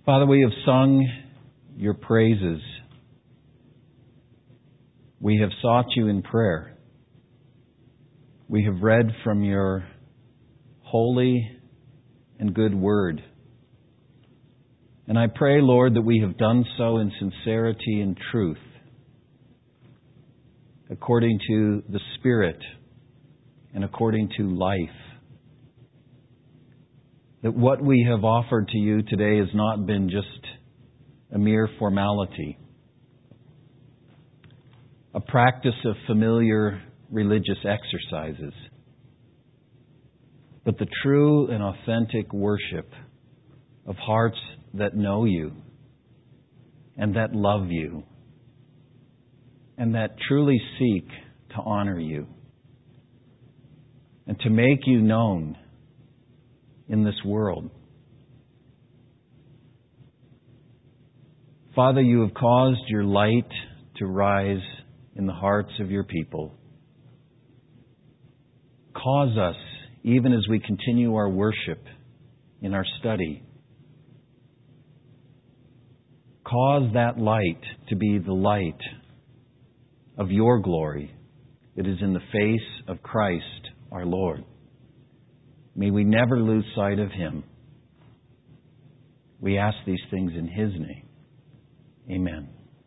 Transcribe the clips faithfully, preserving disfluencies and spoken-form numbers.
Father, we have sung your praises. We have sought you in prayer. We have read from your holy and good word. And I pray, Lord, that we have done so in sincerity and truth, according to the Spirit and according to life. That what we have offered to you today has not been just a mere formality, a practice of familiar religious exercises, but the true and authentic worship of hearts that know you and that love you and that truly seek to honor you and to make you known in this world. Father, you have caused your light to rise in the hearts of your people. Cause us, even as we continue our worship in our study, cause that light to be the light of your glory that is in the face of Christ our Lord. May we never lose sight of Him. We ask these things in His name. Amen.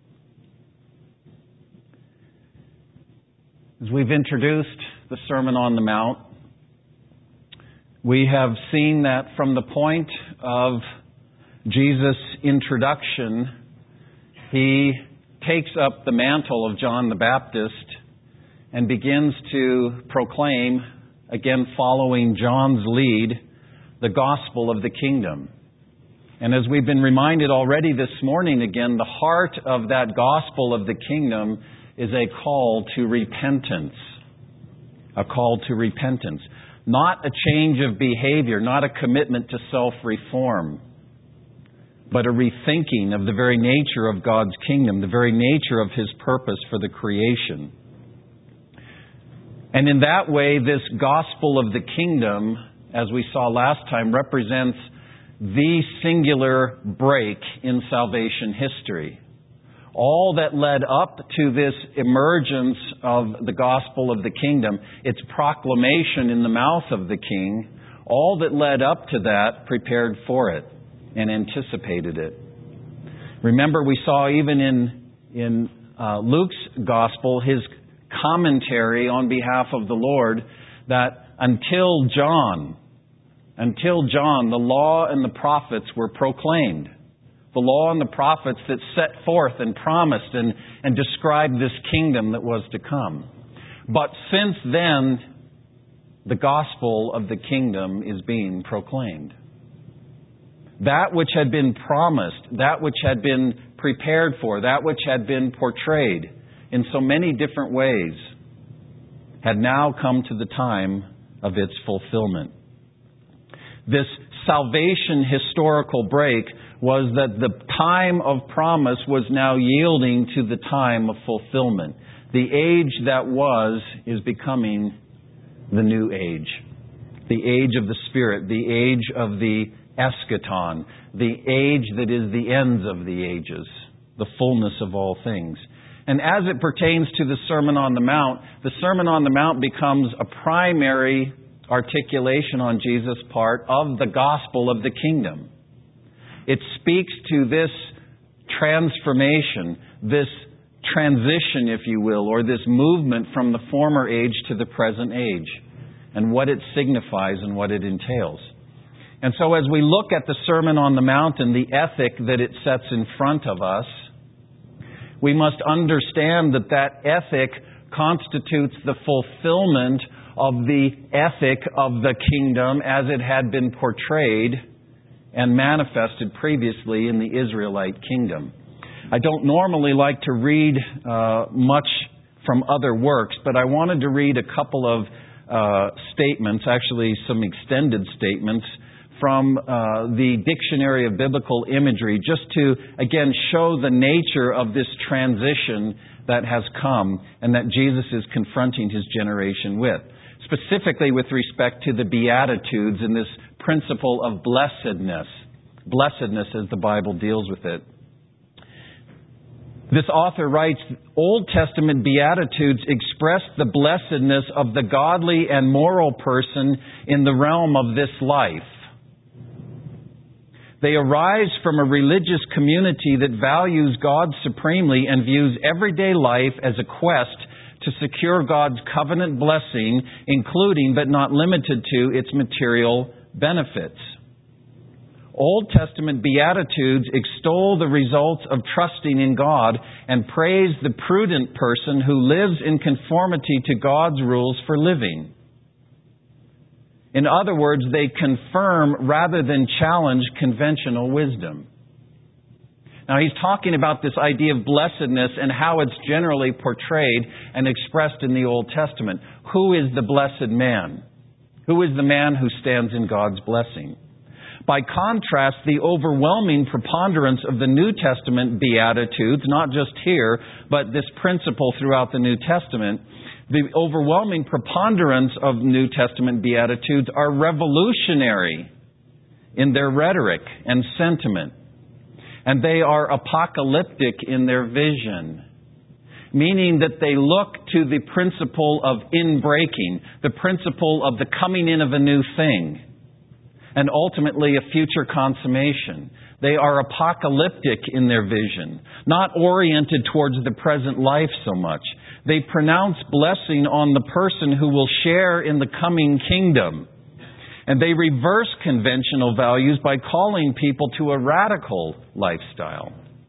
As we've introduced the Sermon on the Mount, we have seen that from the point of Jesus' introduction, He takes up the mantle of John the Baptist and begins to proclaim, again following John's lead, the gospel of the kingdom. And as we've been reminded already this morning, again, the heart of that gospel of the kingdom is a call to repentance. A call to repentance. Not a change of behavior, not a commitment to self-reform, but a rethinking of the very nature of God's kingdom, the very nature of His purpose for the creation. And in that way, this gospel of the kingdom, as we saw last time, represents the singular break in salvation history. All that led up to this emergence of the gospel of the kingdom, its proclamation in the mouth of the king, all that led up to that prepared for it and anticipated it. Remember, we saw even in, in uh, Luke's gospel, his commentary on behalf of the Lord, that until John, until John, the law and the prophets were proclaimed. The law and the prophets that set forth and promised and, and described this kingdom that was to come. But since then, the gospel of the kingdom is being proclaimed. That which had been promised, that which had been prepared for, that which had been portrayed in so many different ways, had now come to the time of its fulfillment. This salvation historical break was that the time of promise was now yielding to the time of fulfillment. The age that was is becoming the new age. The age of the Spirit, the age of the eschaton, the age that is the ends of the ages, the fullness of all things. And as it pertains to the Sermon on the Mount, the Sermon on the Mount becomes a primary articulation on Jesus' part of the gospel of the kingdom. It speaks to this transformation, this transition, if you will, or this movement from the former age to the present age, and what it signifies and what it entails. And so as we look at the Sermon on the Mount and the ethic that it sets in front of us, we must understand that that ethic constitutes the fulfillment of the ethic of the kingdom as it had been portrayed and manifested previously in the Israelite kingdom. I don't normally like to read uh, much from other works, but I wanted to read a couple of uh, statements, actually some extended statements, from uh, the Dictionary of Biblical Imagery, just to, again, show the nature of this transition that has come and that Jesus is confronting His generation with. Specifically with respect to the Beatitudes and this principle of blessedness. blessedness as the Bible deals with it. This author writes, Old Testament Beatitudes express the blessedness of the godly and moral person in the realm of this life. They arise from a religious community that values God supremely and views everyday life as a quest to secure God's covenant blessing, including but not limited to its material benefits. Old Testament Beatitudes extol the results of trusting in God and praise the prudent person who lives in conformity to God's rules for living. In other words, they confirm rather than challenge conventional wisdom. Now, he's talking about this idea of blessedness and how it's generally portrayed and expressed in the Old Testament. Who is the blessed man? Who is the man who stands in God's blessing? By contrast, the overwhelming preponderance of the New Testament Beatitudes, not just here, but this principle throughout the New Testament, the overwhelming preponderance of New Testament Beatitudes are revolutionary in their rhetoric and sentiment. And they are apocalyptic in their vision, meaning that they look to the principle of inbreaking, the principle of the coming in of a new thing, and ultimately a future consummation. They are apocalyptic in their vision, not oriented towards the present life so much. They pronounce blessing on the person who will share in the coming kingdom. And they reverse conventional values by calling people to a radical lifestyle.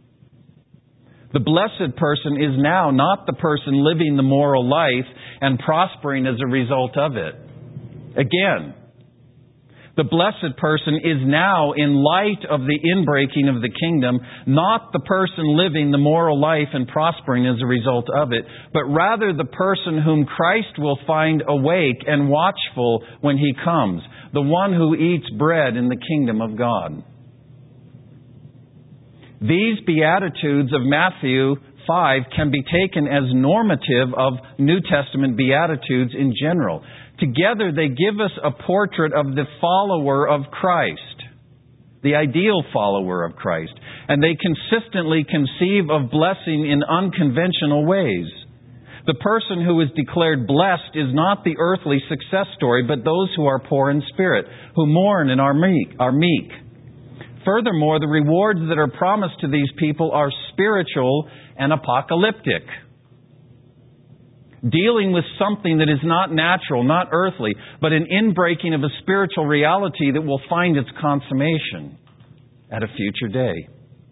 The blessed person is now not the person living the moral life and prospering as a result of it. Again, the blessed person is now, in light of the inbreaking of the kingdom, not the person living the moral life and prospering as a result of it, but rather the person whom Christ will find awake and watchful when He comes, the one who eats bread in the kingdom of God. These Beatitudes of Matthew five can be taken as normative of New Testament Beatitudes in general. Together they give us a portrait of the follower of Christ, the ideal follower of Christ, and they consistently conceive of blessing in unconventional ways. The person who is declared blessed is not the earthly success story, but those who are poor in spirit, who mourn and are meek. Are meek. Furthermore, the rewards that are promised to these people are spiritual and apocalyptic, dealing with something that is not natural, not earthly, but an inbreaking of a spiritual reality that will find its consummation at a future day.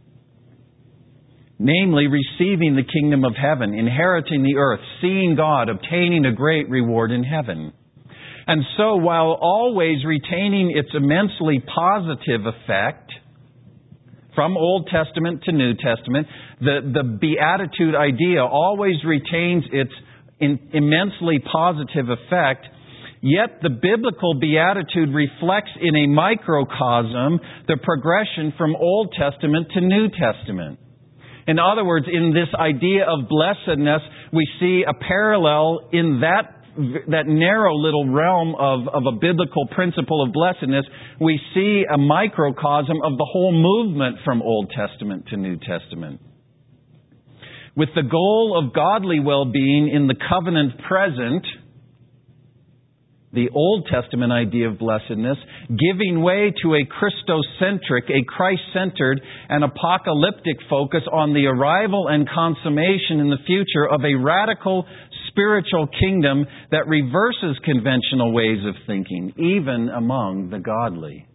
Namely, receiving the kingdom of heaven, inheriting the earth, seeing God, obtaining a great reward in heaven. And so, while always retaining its immensely positive effect, from Old Testament to New Testament, the, the Beatitude idea always retains its in immensely positive effect, yet the biblical Beatitude reflects in a microcosm the progression from Old Testament to New Testament. In other words, in this idea of blessedness, we see a parallel in that that narrow little realm of, of a biblical principle of blessedness. We see a microcosm of the whole movement from Old Testament to New Testament, with the goal of godly well-being in the covenant present, the Old Testament idea of blessedness, giving way to a Christocentric, a Christ-centered, and apocalyptic focus on the arrival and consummation in the future of a radical spiritual kingdom that reverses conventional ways of thinking, even among the godly.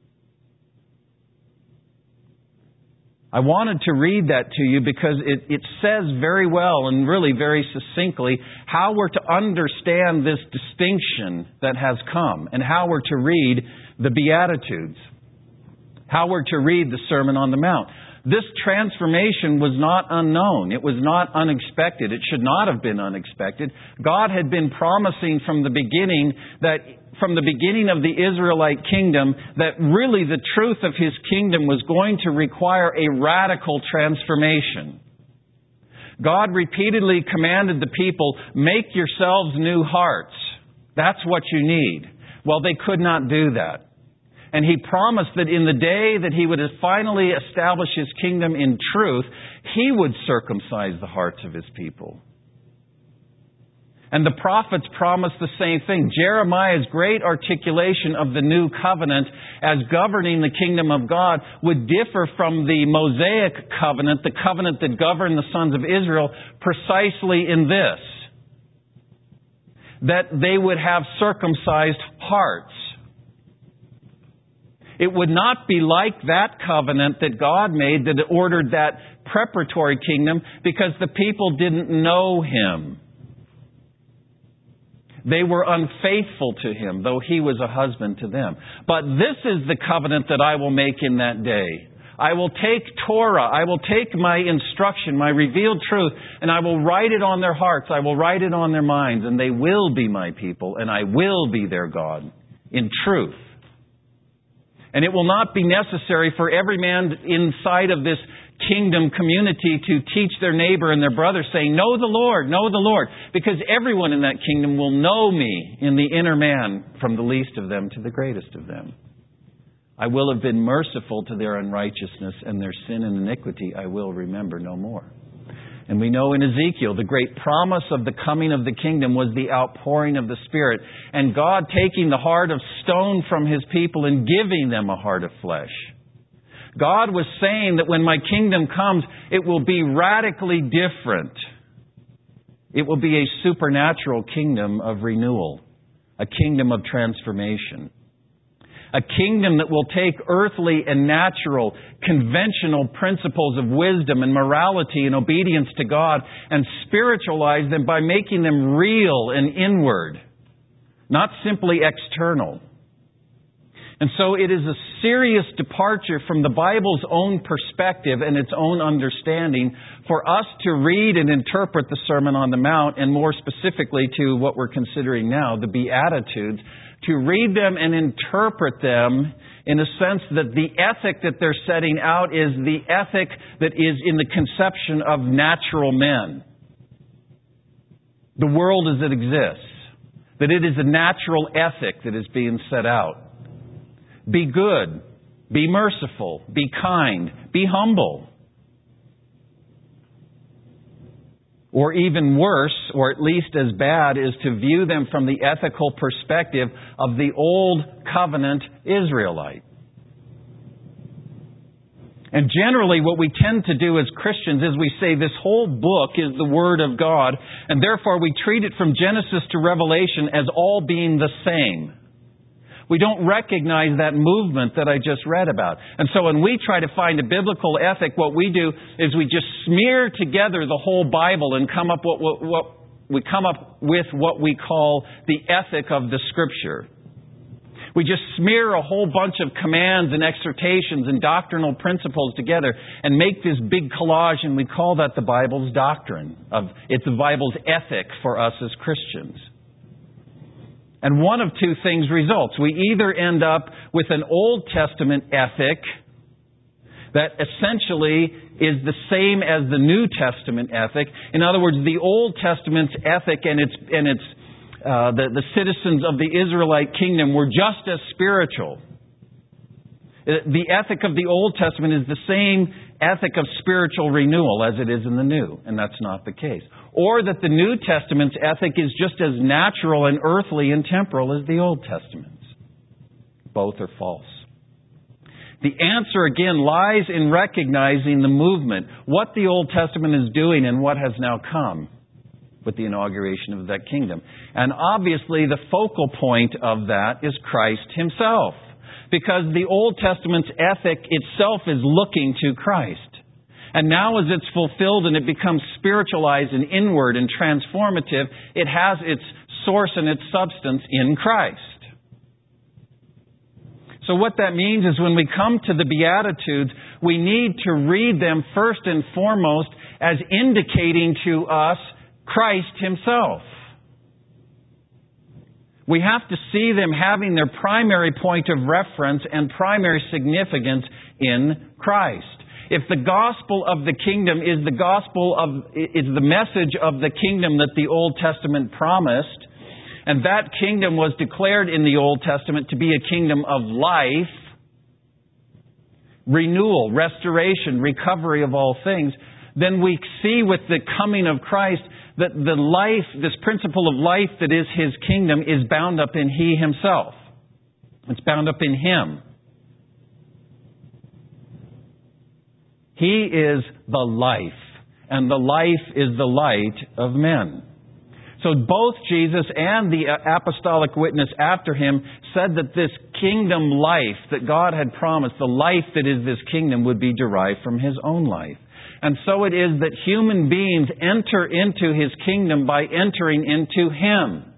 I wanted to read that to you because it, it says very well and really very succinctly how we're to understand this distinction that has come and how we're to read the Beatitudes, how we're to read the Sermon on the Mount. This transformation was not unknown. It was not unexpected. It should not have been unexpected. God had been promising from the beginning that from the beginning of the Israelite kingdom that really the truth of His kingdom was going to require a radical transformation. God repeatedly commanded the people, make yourselves new hearts. That's what you need. Well, they could not do that. And He promised that in the day that He would finally establish His kingdom in truth, He would circumcise the hearts of His people. And the prophets promised the same thing. Jeremiah's great articulation of the new covenant as governing the kingdom of God would differ from the Mosaic covenant, the covenant that governed the sons of Israel, precisely in this: that they would have circumcised hearts. It would not be like that covenant that God made that ordered that preparatory kingdom, because the people didn't know Him. They were unfaithful to Him, though He was a husband to them. But this is the covenant that I will make in that day. I will take Torah, I will take my instruction, my revealed truth, and I will write it on their hearts, I will write it on their minds, and they will be my people, and I will be their God in truth. And it will not be necessary for every man inside of this kingdom community to teach their neighbor and their brother, saying, "Know the Lord, know the Lord," because everyone in that kingdom will know me in the inner man, from the least of them to the greatest of them. I will have been merciful to their unrighteousness, and their sin and iniquity I will remember no more. And we know in Ezekiel, the great promise of the coming of the kingdom was the outpouring of the Spirit, and God taking the heart of stone from His people and giving them a heart of flesh. God was saying that when my kingdom comes, it will be radically different. It will be a supernatural kingdom of renewal, a kingdom of transformation. A kingdom that will take earthly and natural, conventional principles of wisdom and morality and obedience to God and spiritualize them by making them real and inward, not simply external. And so it is a serious departure from the Bible's own perspective and its own understanding for us to read and interpret the Sermon on the Mount, and more specifically to what we're considering now, the Beatitudes, to read them and interpret them in a sense that the ethic that they're setting out is the ethic that is in the conception of natural men. The world as it exists. That it is a natural ethic that is being set out. Be good, be merciful, be kind, be humble. Or even worse, or at least as bad, is to view them from the ethical perspective of the old covenant Israelite. And generally what we tend to do as Christians is we say this whole book is the Word of God, and therefore we treat it from Genesis to Revelation as all being the same. We don't recognize that movement that I just read about. And so when we try to find a biblical ethic, what we do is we just smear together the whole Bible and come up what, what, what we come up with what we call the ethic of the Scripture. We just smear a whole bunch of commands and exhortations and doctrinal principles together and make this big collage, and we call that the Bible's doctrine. Of it's the Bible's ethic for us as Christians. And one of two things results. We either end up with an Old Testament ethic that essentially is the same as the New Testament ethic. In other words, the Old Testament's ethic and its and its uh, the, the citizens of the Israelite kingdom were just as spiritual. The ethic of the Old Testament is the same ethic of spiritual renewal as it is in the New, and that's not the case. Or that the New Testament's ethic is just as natural and earthly and temporal as the Old Testament's. Both are false. The answer, again, lies in recognizing the movement, what the Old Testament is doing and what has now come with the inauguration of that kingdom. And obviously the focal point of that is Christ Himself. Because the Old Testament's ethic itself is looking to Christ. And now as it's fulfilled and it becomes spiritualized and inward and transformative, it has its source and its substance in Christ. So what that means is when we come to the Beatitudes, we need to read them first and foremost as indicating to us Christ Himself. We have to see them having their primary point of reference and primary significance in Christ. If the gospel of the kingdom is the gospel of, is the message of the kingdom that the Old Testament promised, and that kingdom was declared in the Old Testament to be a kingdom of life, renewal, restoration, recovery of all things, then we see with the coming of Christ that the life, this principle of life that is His kingdom, is bound up in He Himself. It's bound up in Him. He is the life, and the life is the light of men. So both Jesus and the apostolic witness after Him said that this kingdom life that God had promised, the life that is this kingdom, would be derived from His own life. And so it is that human beings enter into His kingdom by entering into Him.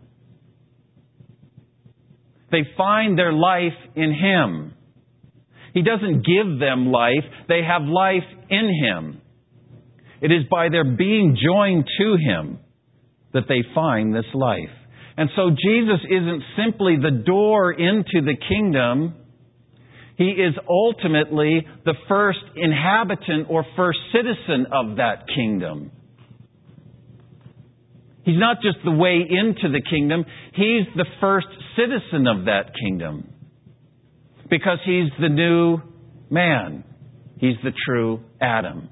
They find their life in Him. He doesn't give them life. They have life in Him. It is by their being joined to Him that they find this life. And so Jesus isn't simply the door into the kingdom. He is ultimately the first inhabitant or first citizen of that kingdom. He's not just the way into the kingdom. He's the first citizen of that kingdom. Because He's the new man. He's the true Adam.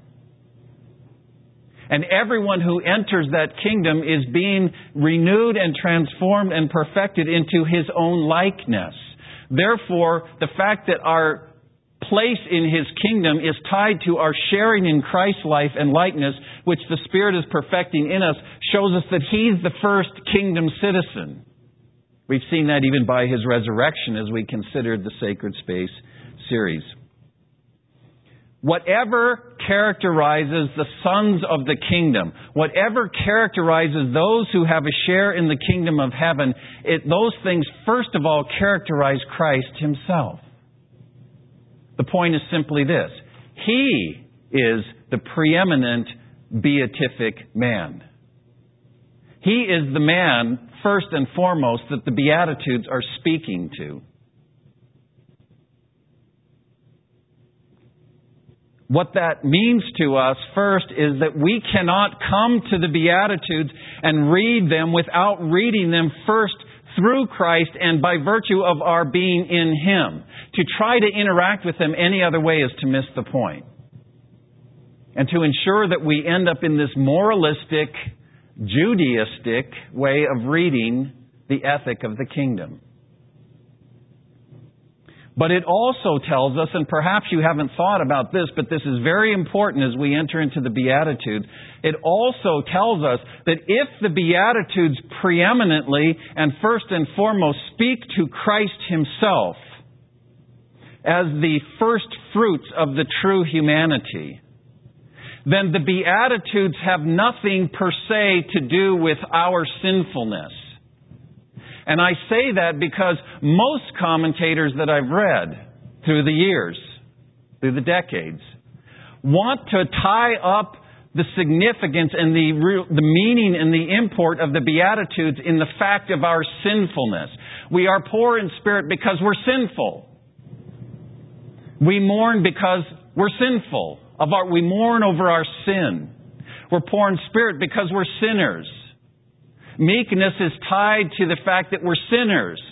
And everyone who enters that kingdom is being renewed and transformed and perfected into His own likeness. Therefore, the fact that our place in His kingdom is tied to our sharing in Christ's life and likeness, which the Spirit is perfecting in us, shows us that He's the first kingdom citizen. We've seen that even by His resurrection as we considered the Sacred Space series. Whatever characterizes the sons of the kingdom, whatever characterizes those who have a share in the kingdom of heaven, it, those things first of all characterize Christ Himself. The point is simply this: He is the preeminent beatific man. He is the man, first and foremost, that the Beatitudes are speaking to. What that means to us first is that we cannot come to the Beatitudes and read them without reading them first through Christ and by virtue of our being in Him. To try to interact with them any other way is to miss the point. And to ensure that we end up in this moralistic, Judaistic way of reading the ethic of the kingdom. But it also tells us, and perhaps you haven't thought about this, but this is very important as we enter into the Beatitudes. It also tells us that if the Beatitudes preeminently and first and foremost speak to Christ Himself as the first fruits of the true humanity, then the Beatitudes have nothing per se to do with our sinfulness. And I say that because most commentators that I've read through the years, through the decades, want to tie up the significance and the real, the meaning and the import of the Beatitudes in the fact of our sinfulness. We are poor in spirit because we're sinful. We mourn because we're sinful. Of our, we mourn over our sin. We're poor in spirit because we're sinners. Meekness is tied to the fact that we're sinners.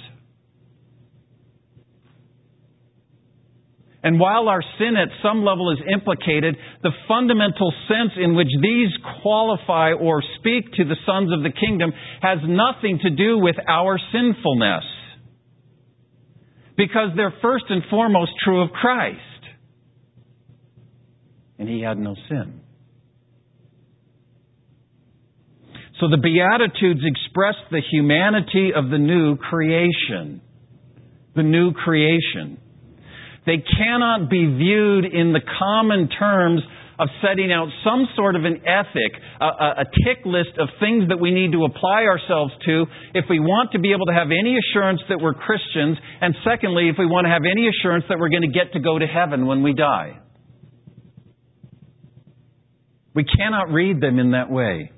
And while our sin at some level is implicated, the fundamental sense in which these qualify or speak to the sons of the kingdom has nothing to do with our sinfulness. Because they're first and foremost true of Christ. And He had no sin. So the Beatitudes express the humanity of the new creation. The new creation. They cannot be viewed in the common terms of setting out some sort of an ethic, a, a tick list of things that we need to apply ourselves to if we want to be able to have any assurance that we're Christians, and secondly, if we want to have any assurance that we're going to get to go to heaven when we die. We cannot read them in that way.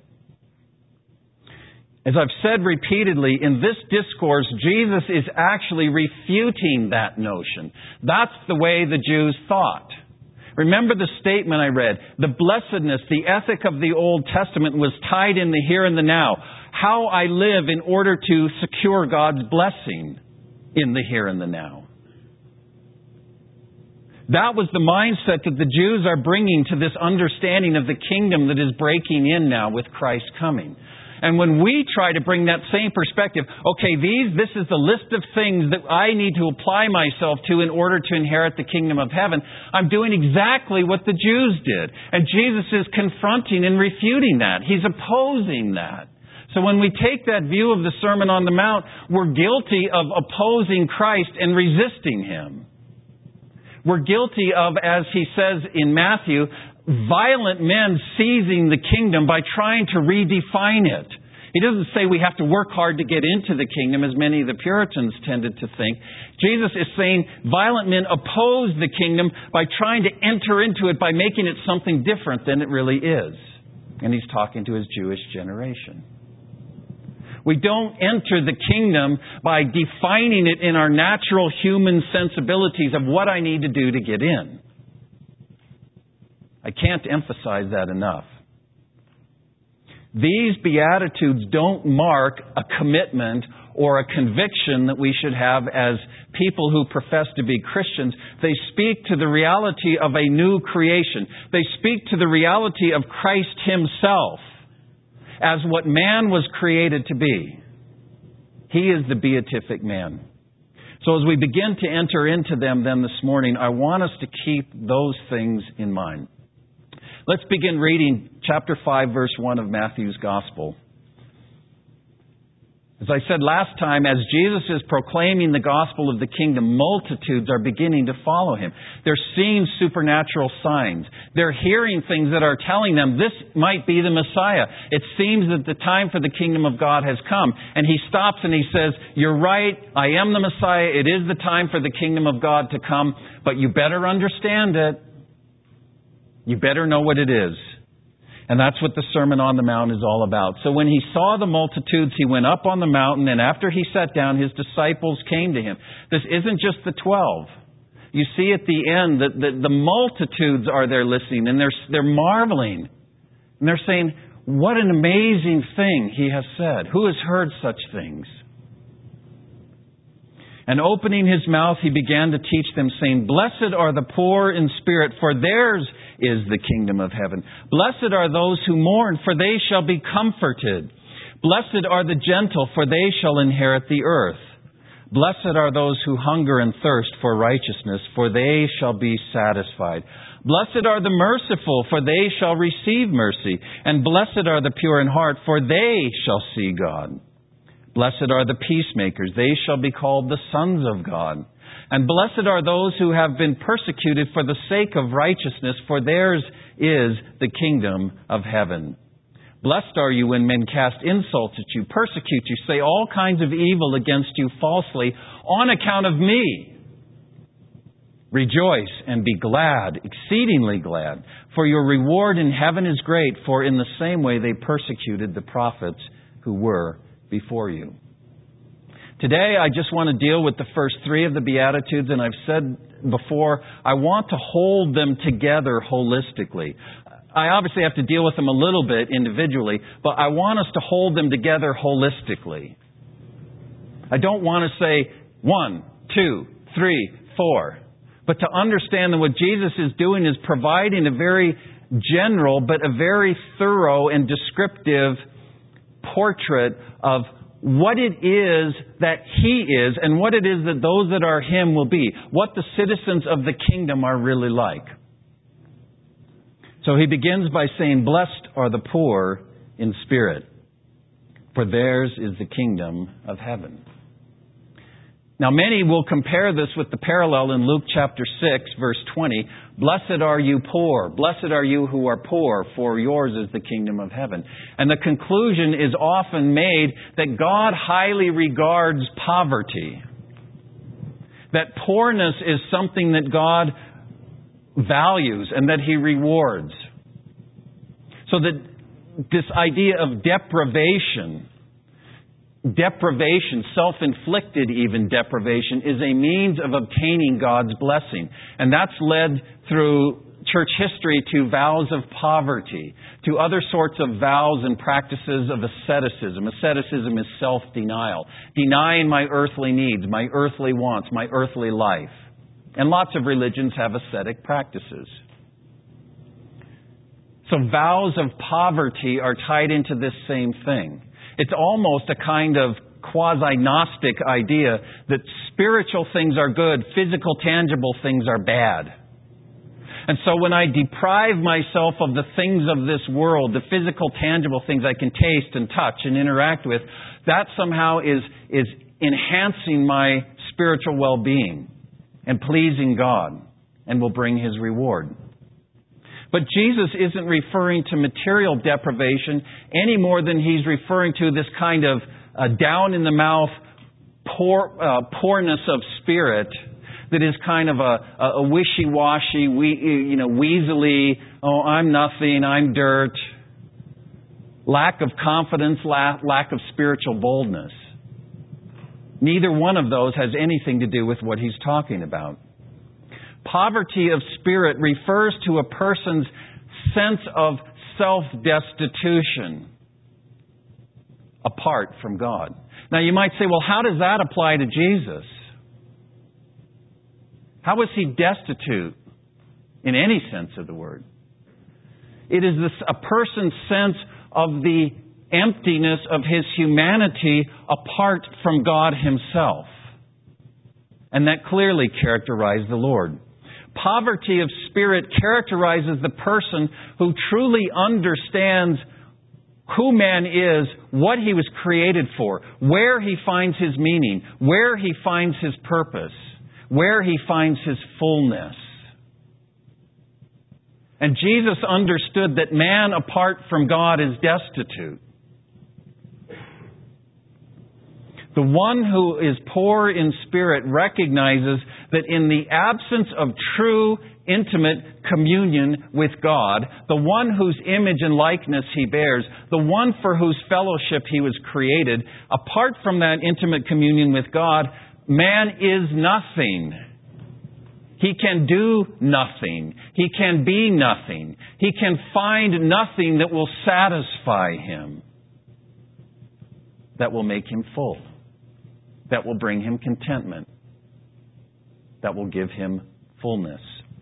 As I've said repeatedly, in this discourse, Jesus is actually refuting that notion. That's the way the Jews thought. Remember the statement I read. The blessedness, the ethic of the Old Testament was tied in the here and the now. How I live in order to secure God's blessing in the here and the now. That was the mindset that the Jews are bringing to this understanding of the kingdom that is breaking in now with Christ coming. And when we try to bring that same perspective, okay, these, this is the list of things that I need to apply myself to in order to inherit the kingdom of heaven, I'm doing exactly what the Jews did. And Jesus is confronting and refuting that. He's opposing that. So when we take that view of the Sermon on the Mount, we're guilty of opposing Christ and resisting Him. We're guilty of, as He says in Matthew, violent men seizing the kingdom by trying to redefine it. He doesn't say we have to work hard to get into the kingdom, as many of the Puritans tended to think. Jesus is saying violent men oppose the kingdom by trying to enter into it by making it something different than it really is. And He's talking to His Jewish generation. We don't enter the kingdom by defining it in our natural human sensibilities of what I need to do to get in. I can't emphasize that enough. These Beatitudes don't mark a commitment or a conviction that we should have as people who profess to be Christians. They speak to the reality of a new creation. They speak to the reality of Christ Himself as what man was created to be. He is the beatific man. So as we begin to enter into them then this morning, I want us to keep those things in mind. Let's begin reading chapter five, verse one of Matthew's Gospel. As I said last time, as Jesus is proclaiming the gospel of the kingdom, multitudes are beginning to follow Him. They're seeing supernatural signs. They're hearing things that are telling them this might be the Messiah. It seems that the time for the kingdom of God has come. And He stops and He says, you're right, I am the Messiah. It is the time for the kingdom of God to come, but you better understand it. You better know what it is. And that's what the Sermon on the Mount is all about. So when He saw the multitudes, He went up on the mountain, and after He sat down, His disciples came to Him. This isn't just the twelve. You see at the end that the, the multitudes are there listening, and they're, they're marveling. And they're saying, what an amazing thing He has said. Who has heard such things? And opening His mouth, He began to teach them, saying, blessed are the poor in spirit, for theirs is the kingdom of heaven. Blessed are those who mourn, for they shall be comforted. Blessed are the gentle, for they shall inherit the earth. Blessed are those who hunger and thirst for righteousness, for they shall be satisfied. Blessed are the merciful, for they shall receive mercy. And blessed are the pure in heart, for they shall see God. Blessed are the peacemakers, they shall be called the sons of God. And blessed are those who have been persecuted for the sake of righteousness, for theirs is the kingdom of heaven. Blessed are you when men cast insults at you, persecute you, say all kinds of evil against you falsely on account of me. Rejoice and be glad, exceedingly glad, for your reward in heaven is great, for in the same way they persecuted the prophets who were before you. Today, I just want to deal with the first three of the Beatitudes, and I've said before, I want to hold them together holistically. I obviously have to deal with them a little bit individually, but I want us to hold them together holistically. I don't want to say one, two, three, four, but to understand that what Jesus is doing is providing a very general, but a very thorough and descriptive portrait of what it is that He is and what it is that those that are Him will be. What the citizens of the kingdom are really like. So He begins by saying, blessed are the poor in spirit, for theirs is the kingdom of heaven. Now many will compare this with the parallel in Luke chapter six, verse twenty. Blessed are you poor. Blessed are you who are poor, for yours is the kingdom of heaven. And the conclusion is often made that God highly regards poverty. That poorness is something that God values and that He rewards. So that this idea of deprivation, deprivation, self-inflicted even deprivation, is a means of obtaining God's blessing. And that's led through church history to vows of poverty, to other sorts of vows and practices of asceticism. Asceticism is self-denial, denying my earthly needs, my earthly wants, my earthly life. And lots of religions have ascetic practices. So vows of poverty are tied into this same thing. It's almost a kind of quasi-Gnostic idea that spiritual things are good, physical, tangible things are bad. And so when I deprive myself of the things of this world, the physical, tangible things I can taste and touch and interact with, that somehow is, is enhancing my spiritual well-being and pleasing God and will bring His reward. But Jesus isn't referring to material deprivation any more than He's referring to this kind of uh, down-in-the-mouth poor, uh, poorness of spirit that is kind of a, a wishy-washy, we, you know, weaselly, oh, I'm nothing, I'm dirt. Lack of confidence, lack, lack of spiritual boldness. Neither one of those has anything to do with what he's talking about. Poverty of spirit refers to a person's sense of self-destitution apart from God. Now you might say, well, how does that apply to Jesus? How was He destitute in any sense of the word? It is this, a person's sense of the emptiness of his humanity apart from God Himself. And that clearly characterized the Lord. Poverty of spirit characterizes the person who truly understands who man is, what he was created for, where he finds his meaning, where he finds his purpose, where he finds his fullness. And Jesus understood that man apart from God is destitute. The one who is poor in spirit recognizes that in the absence of true, intimate communion with God, the one whose image and likeness he bears, the one for whose fellowship he was created, apart from that intimate communion with God, man is nothing. He can do nothing. He can be nothing. He can find nothing that will satisfy him, that will make him full, that will bring him contentment, that will give him fullness.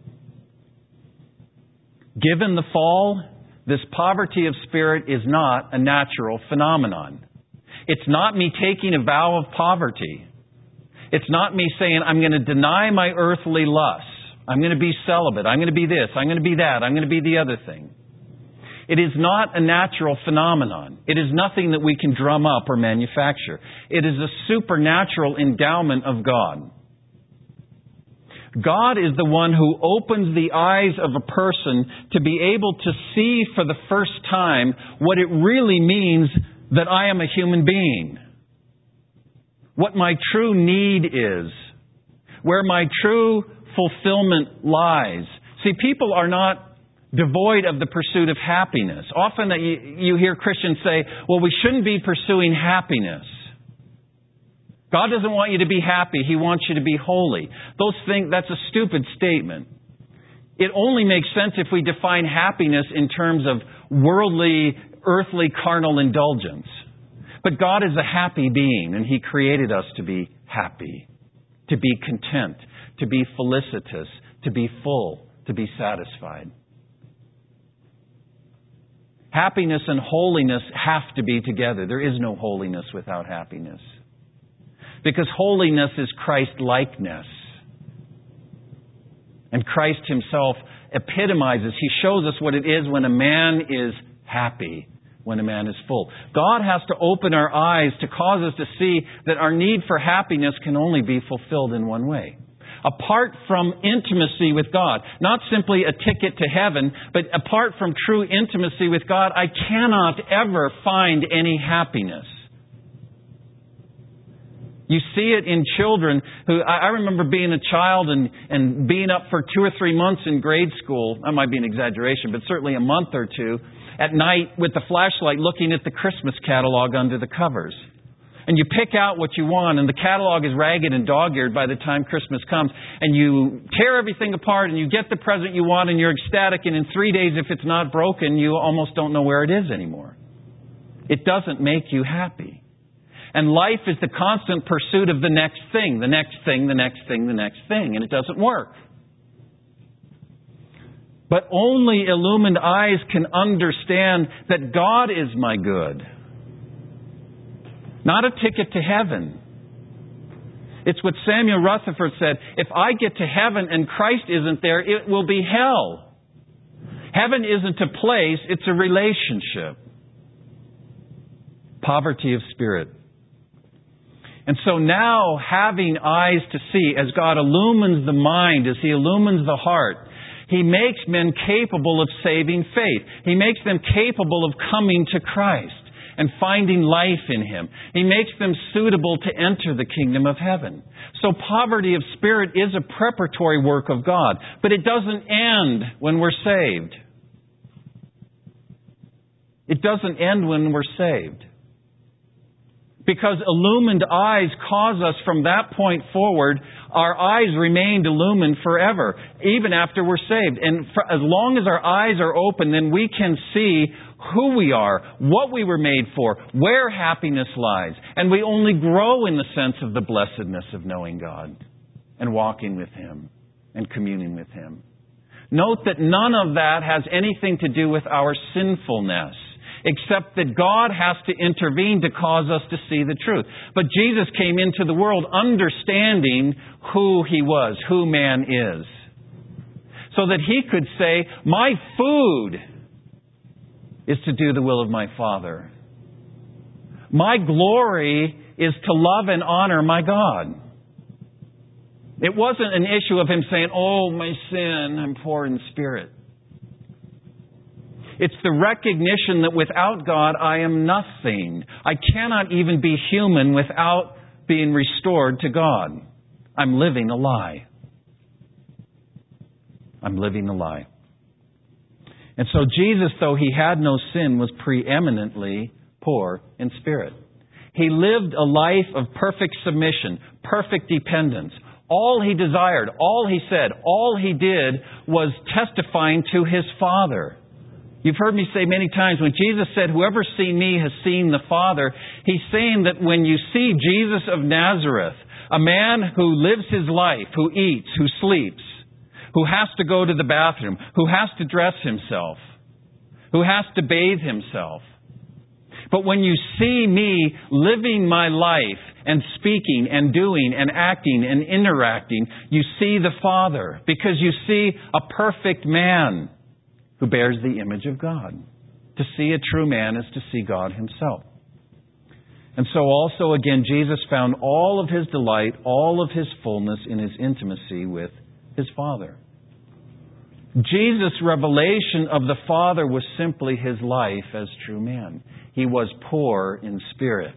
Given the fall, this poverty of spirit is not a natural phenomenon. It's not me taking a vow of poverty. It's not me saying, I'm going to deny my earthly lusts. I'm going to be celibate. I'm going to be this. I'm going to be that. I'm going to be the other thing. It is not a natural phenomenon. It is nothing that we can drum up or manufacture. It is a supernatural endowment of God. God is the one who opens the eyes of a person to be able to see for the first time what it really means that I am a human being. What my true need is. Where my true fulfillment lies. See, people are not devoid of the pursuit of happiness. Often that you, you hear Christians say, well, we shouldn't be pursuing happiness. God doesn't want you to be happy. He wants you to be holy. Those things, that's a stupid statement. It only makes sense if we define happiness in terms of worldly, earthly, carnal indulgence. But God is a happy being, and He created us to be happy, to be content, to be felicitous, to be full, to be satisfied. Happiness and holiness have to be together. There is no holiness without happiness. Because holiness is Christ-likeness. And Christ Himself epitomizes, He shows us what it is when a man is happy, when a man is full. God has to open our eyes to cause us to see that our need for happiness can only be fulfilled in one way. Apart from intimacy with God, not simply a ticket to heaven, but apart from true intimacy with God, I cannot ever find any happiness. You see it in children who, I remember being a child and, and being up for two or three months in grade school. That might be an exaggeration, but certainly a month or two at night with the flashlight looking at the Christmas catalog under the covers. And you pick out what you want, and the catalog is ragged and dog-eared by the time Christmas comes. And you tear everything apart, and you get the present you want, and you're ecstatic. And in three days, if it's not broken, you almost don't know where it is anymore. It doesn't make you happy. And life is the constant pursuit of the next thing, the next thing, the next thing, the next thing. And it doesn't work. But only illumined eyes can understand that God is my good. Not a ticket to heaven. It's what Samuel Rutherford said, if I get to heaven and Christ isn't there, it will be hell. Heaven isn't a place, it's a relationship. Poverty of spirit. And so now, having eyes to see, as God illumines the mind, as He illumines the heart, He makes men capable of saving faith. He makes them capable of coming to Christ and finding life in Him. He makes them suitable to enter the kingdom of heaven. So poverty of spirit is a preparatory work of God. But it doesn't end when we're saved. It doesn't end when we're saved. Because illumined eyes cause us from that point forward, our eyes remained illumined forever, even after we're saved. And for, as long as our eyes are open, then we can see who we are, what we were made for, where happiness lies. And we only grow in the sense of the blessedness of knowing God and walking with Him and communing with Him. Note that none of that has anything to do with our sinfulness, except that God has to intervene to cause us to see the truth. But Jesus came into the world understanding who He was, who man is. So that He could say, my food is to do the will of my Father. My glory is to love and honor my God. It wasn't an issue of Him saying, oh, my sin, I'm poor in spirit. It's the recognition that without God, I am nothing. I cannot even be human without being restored to God. I'm living a lie. I'm living a lie. And so Jesus, though He had no sin, was preeminently poor in spirit. He lived a life of perfect submission, perfect dependence. All He desired, all He said, all He did was testifying to His Father. You've heard me say many times, when Jesus said, whoever's seen me has seen the Father, He's saying that when you see Jesus of Nazareth, a man who lives his life, who eats, who sleeps, who has to go to the bathroom, who has to dress himself, who has to bathe himself. But when you see me living my life and speaking and doing and acting and interacting, you see the Father, because you see a perfect man who bears the image of God. To see a true man is to see God Himself. And so also, again, Jesus found all of His delight, all of His fullness in His intimacy with His Father. Jesus' revelation of the Father was simply His life as true man. He was poor in spirit.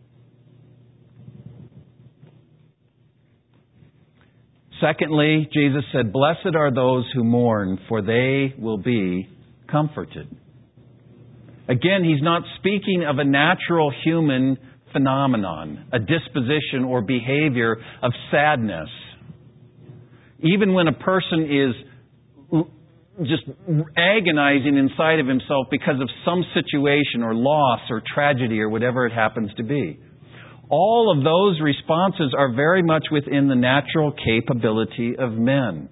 Secondly, Jesus said, blessed are those who mourn, for they will be comforted. Again, He's not speaking of a natural human phenomenon, a disposition or behavior of sadness. Even when a person is just agonizing inside of himself because of some situation or loss or tragedy or whatever it happens to be. All of those responses are very much within the natural capability of men.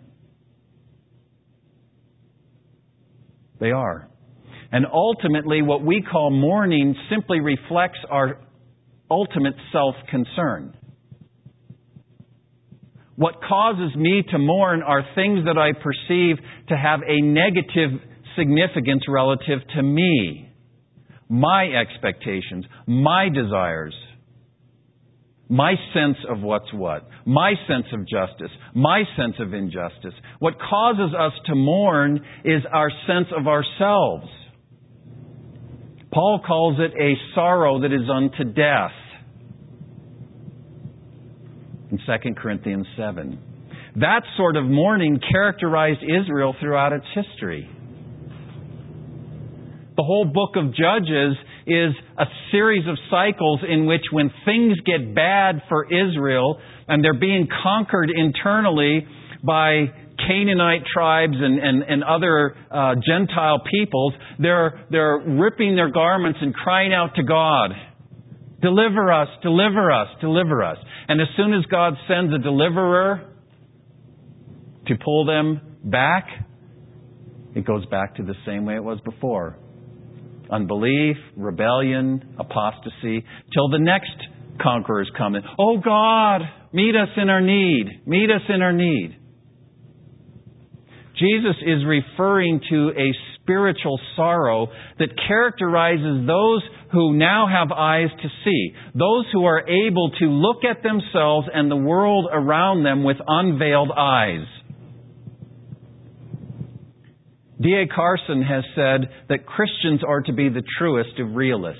They are. And ultimately, what we call mourning simply reflects our ultimate self-concern. What causes me to mourn are things that I perceive to have a negative significance relative to me, my expectations, my desires, my sense of what's what, my sense of justice, my sense of injustice. What causes us to mourn is our sense of ourselves. Paul calls it a sorrow that is unto death in Second Corinthians seven. That sort of mourning characterized Israel throughout its history. The whole book of Judges is a series of cycles in which when things get bad for Israel and they're being conquered internally by Canaanite tribes and, and, and other uh, Gentile peoples, they're, they're ripping their garments and crying out to God. Deliver us, deliver us, deliver us. And as soon as God sends a deliverer to pull them back, it goes back to the same way it was before. Unbelief, rebellion, apostasy, till the next conquerors come in. Oh God, meet us in our need. Meet us in our need. Jesus is referring to a spiritual sorrow that characterizes those who now have eyes to see. Those who are able to look at themselves and the world around them with unveiled eyes. D A Carson has said that Christians are to be the truest of realists.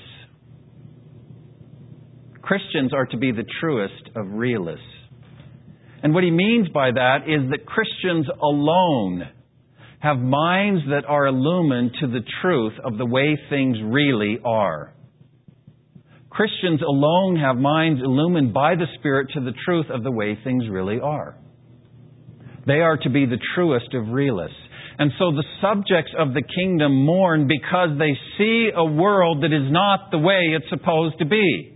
Christians are to be the truest of realists. And what he means by that is that Christians alone have minds that are illumined to the truth of the way things really are. Christians alone have minds illumined by the Spirit to the truth of the way things really are. They are to be the truest of realists. And so the subjects of the kingdom mourn because they see a world that is not the way it's supposed to be.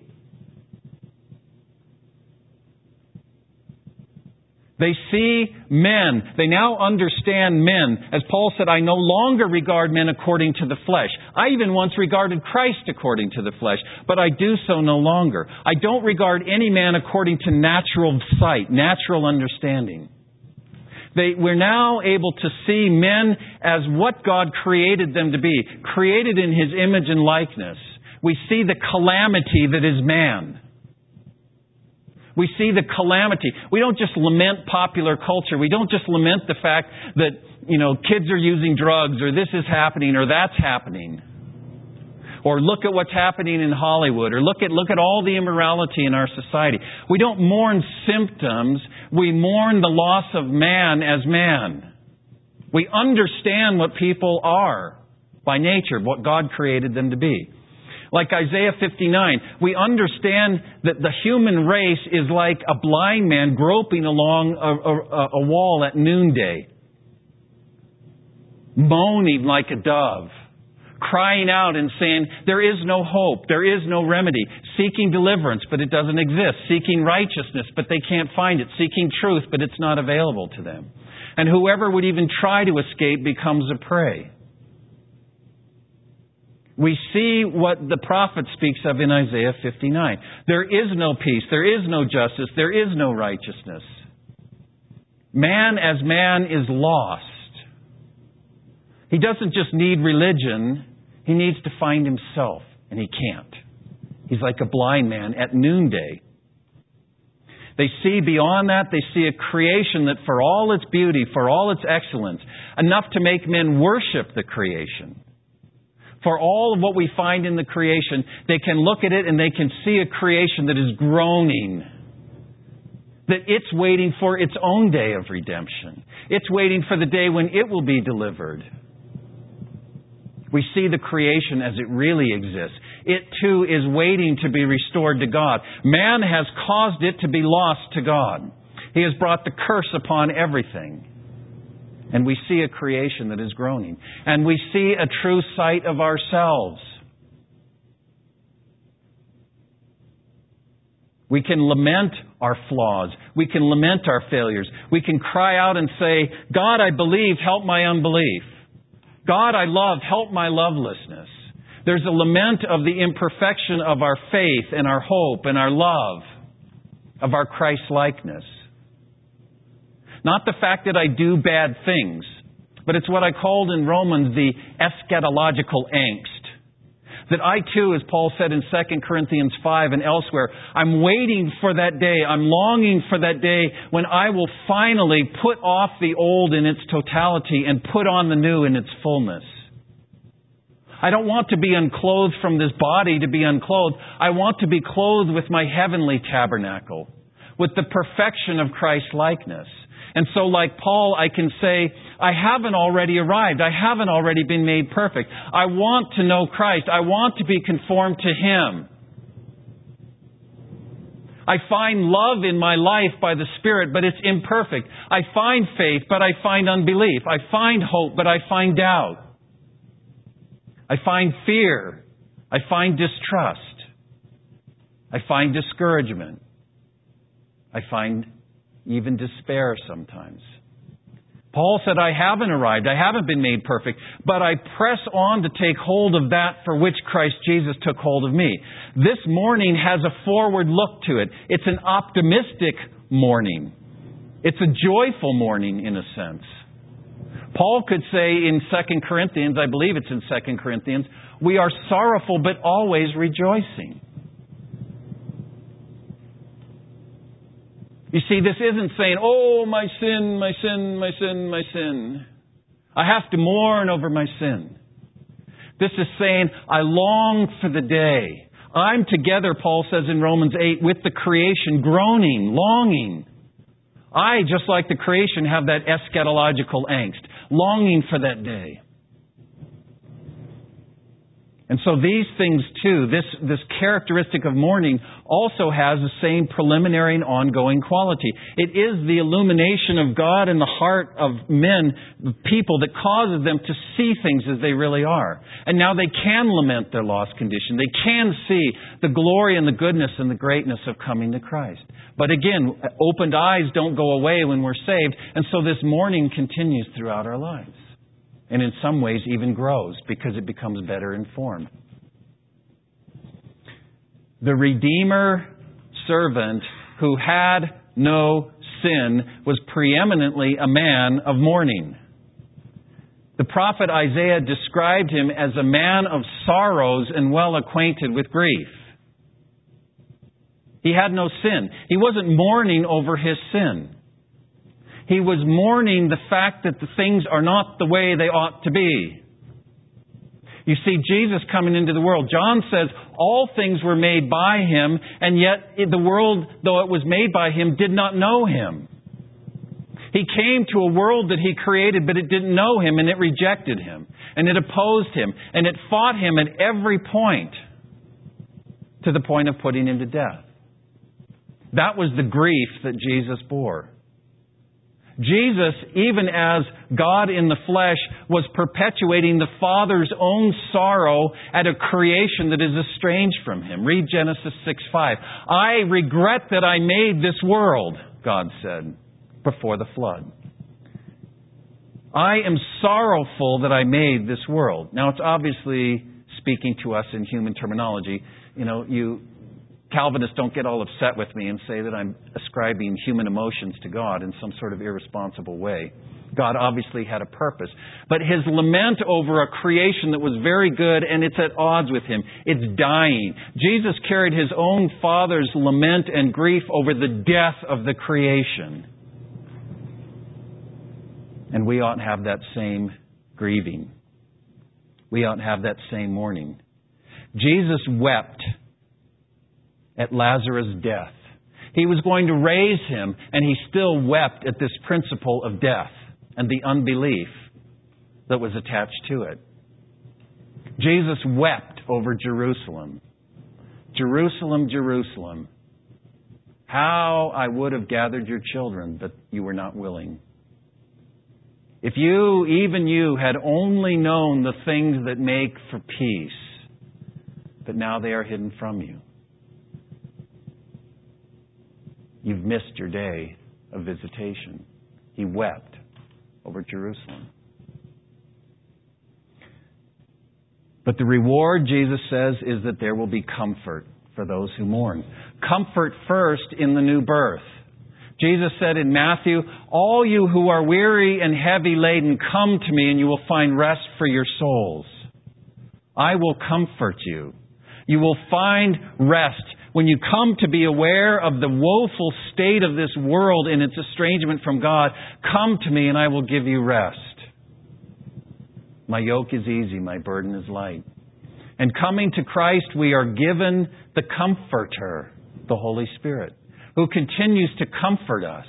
They see men. They now understand men. As Paul said, I no longer regard men according to the flesh. I even once regarded Christ according to the flesh, but I do so no longer. I don't regard any man according to natural sight, natural understanding. They, we're now able to see men as what God created them to be, created in His image and likeness. We see the calamity that is man. We see the calamity. We don't just lament popular culture. We don't just lament the fact that, you know, kids are using drugs or this is happening or that's happening. Or look at what's happening in Hollywood, or look at look at all the immorality in our society. We don't mourn symptoms. We mourn the loss of man as man. We understand what people are by nature, what God created them to be. Like Isaiah fifty-nine, we understand that the human race is like a blind man groping along a, a, a wall at noonday, moaning like a dove, crying out and saying, there is no hope, there is no remedy, seeking deliverance, but it doesn't exist, seeking righteousness, but they can't find it, seeking truth, but it's not available to them. And whoever would even try to escape becomes a prey. We see what the prophet speaks of in Isaiah fifty-nine. There is no peace, there is no justice, there is no righteousness. Man as man is lost. He doesn't just need religion, he needs to find himself, and he can't. He's like a blind man at noonday. They see beyond that, they see a creation that for all its beauty, for all its excellence, enough to make men worship the creation. For all of what we find in the creation, they can look at it and they can see a creation that is groaning. That it's waiting for its own day of redemption. It's waiting for the day when it will be delivered. We see the creation as it really exists. It too is waiting to be restored to God. Man has caused it to be lost to God. He has brought the curse upon everything. And we see a creation that is groaning. And we see a true sight of ourselves. We can lament our flaws. We can lament our failures. We can cry out and say, God, I believe, help my unbelief. God, I love, help my lovelessness. There's a lament of the imperfection of our faith and our hope and our love, of our Christ-likeness. Not the fact that I do bad things, but it's what I called in Romans the eschatological angst. That I too, as Paul said in Second Corinthians five and elsewhere, I'm waiting for that day, I'm longing for that day when I will finally put off the old in its totality and put on the new in its fullness. I don't want to be unclothed from this body to be unclothed. I want to be clothed with my heavenly tabernacle, with the perfection of Christ-likeness. And so like Paul, I can say, I haven't already arrived. I haven't already been made perfect. I want to know Christ. I want to be conformed to Him. I find love in my life by the Spirit, but it's imperfect. I find faith, but I find unbelief. I find hope, but I find doubt. I find fear. I find distrust. I find discouragement. I find even despair sometimes. Paul said, I haven't arrived. I haven't been made perfect, but I press on to take hold of that for which Christ Jesus took hold of me. This morning has a forward look to it. It's an optimistic morning. It's a joyful morning in a sense. Paul could say in Second Corinthians, I believe it's in Second Corinthians, we are sorrowful but always rejoicing. You see, this isn't saying, oh, my sin, my sin, my sin, my sin. I have to mourn over my sin. This is saying, I long for the day. I'm together, Paul says in Romans eight, with the creation, groaning, longing. I, just like the creation, have that eschatological angst, longing for that day. And so these things too, this, this characteristic of mourning also has the same preliminary and ongoing quality. It is the illumination of God in the heart of men, people, that causes them to see things as they really are. And now they can lament their lost condition. They can see the glory and the goodness and the greatness of coming to Christ. But again, opened eyes don't go away when we're saved. And so this mourning continues throughout our lives. And in some ways even grows because it becomes better informed. The Redeemer servant who had no sin was preeminently a man of mourning. The prophet Isaiah described him as a man of sorrows and well acquainted with grief. He had no sin. He wasn't mourning over his sin. He was mourning the fact that the things are not the way they ought to be. You see, Jesus coming into the world, John says all things were made by Him, and yet the world, though it was made by Him, did not know Him. He came to a world that He created, but it didn't know Him, and it rejected Him, and it opposed Him, and it fought Him at every point, to the point of putting Him to death. That was the grief that Jesus bore. Jesus, even as God in the flesh, was perpetuating the Father's own sorrow at a creation that is estranged from Him. Read Genesis six five. I regret that I made this world, God said, before the flood. I am sorrowful that I made this world. Now, it's obviously speaking to us in human terminology. You know, you... Calvinists don't get all upset with me and say that I'm ascribing human emotions to God in some sort of irresponsible way. God obviously had a purpose. But His lament over a creation that was very good and it's at odds with Him. It's dying. Jesus carried His own Father's lament and grief over the death of the creation. And we ought to have that same grieving. We ought to have that same mourning. Jesus wept at Lazarus' death. He was going to raise him, and He still wept at this principle of death and the unbelief that was attached to it. Jesus wept over Jerusalem. Jerusalem, Jerusalem, how I would have gathered your children, but you were not willing. If you, even you, had only known the things that make for peace, but now they are hidden from you. You've missed your day of visitation. He wept over Jerusalem. But the reward, Jesus says, is that there will be comfort for those who mourn. Comfort first in the new birth. Jesus said in Matthew, all you who are weary and heavy laden, come to me and you will find rest for your souls. I will comfort you. You will find rest. When you come to be aware of the woeful state of this world in its estrangement from God, come to me and I will give you rest. My yoke is easy, my burden is light. And coming to Christ, we are given the Comforter, the Holy Spirit, who continues to comfort us.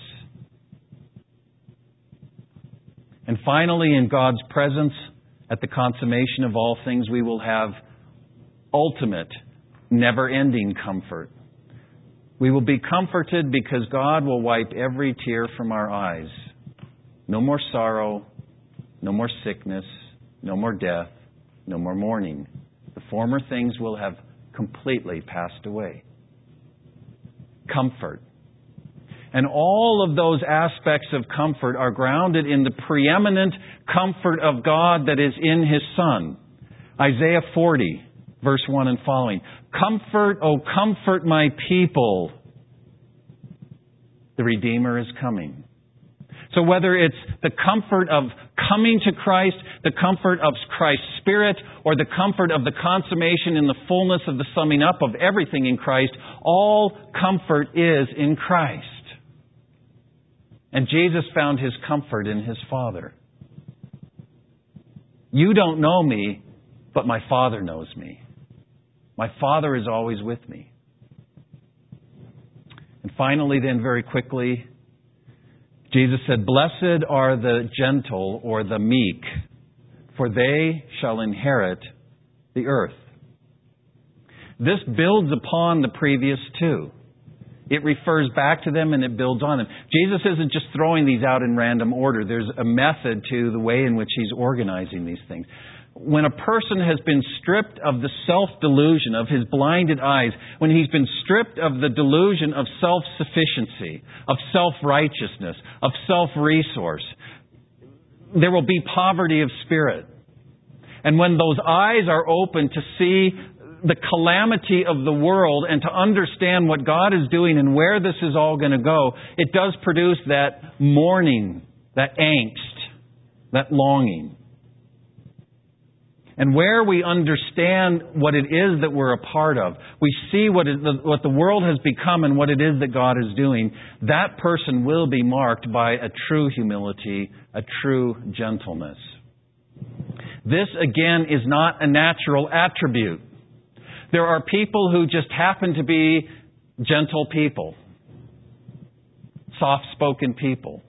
And finally, in God's presence, at the consummation of all things, we will have ultimate, never-ending comfort. We will be comforted because God will wipe every tear from our eyes. No more sorrow, no more sickness, no more death, no more mourning. The former things will have completely passed away. comfort. And all of those aspects of comfort are grounded in the preeminent comfort of God that is in His Son. Isaiah forty, verse one and following. Comfort, O comfort my people. The Redeemer is coming. So whether it's the comfort of coming to Christ, the comfort of Christ's Spirit, or the comfort of the consummation in the fullness of the summing up of everything in Christ, all comfort is in Christ. And Jesus found His comfort in His Father. You don't know me, but my Father knows me. My Father is always with me. And finally, then, very quickly, Jesus said, "Blessed are the gentle," or the meek, "for they shall inherit the earth." This builds upon the previous two. It refers back to them and it builds on them. Jesus isn't just throwing these out in random order. There's a method to the way in which He's organizing these things. When a person has been stripped of the self-delusion, of his blinded eyes, when he's been stripped of the delusion of self-sufficiency, of self-righteousness, of self-resource, there will be poverty of spirit. And when those eyes are open to see the calamity of the world and to understand what God is doing and where this is all going to go, it does produce that mourning, that angst, that longing. And where we understand what it is that we're a part of, we see what, is the, what the world has become and what it is that God is doing, that person will be marked by a true humility, a true gentleness. This, again, is not a natural attribute. There are people who just happen to be gentle people, soft-spoken people.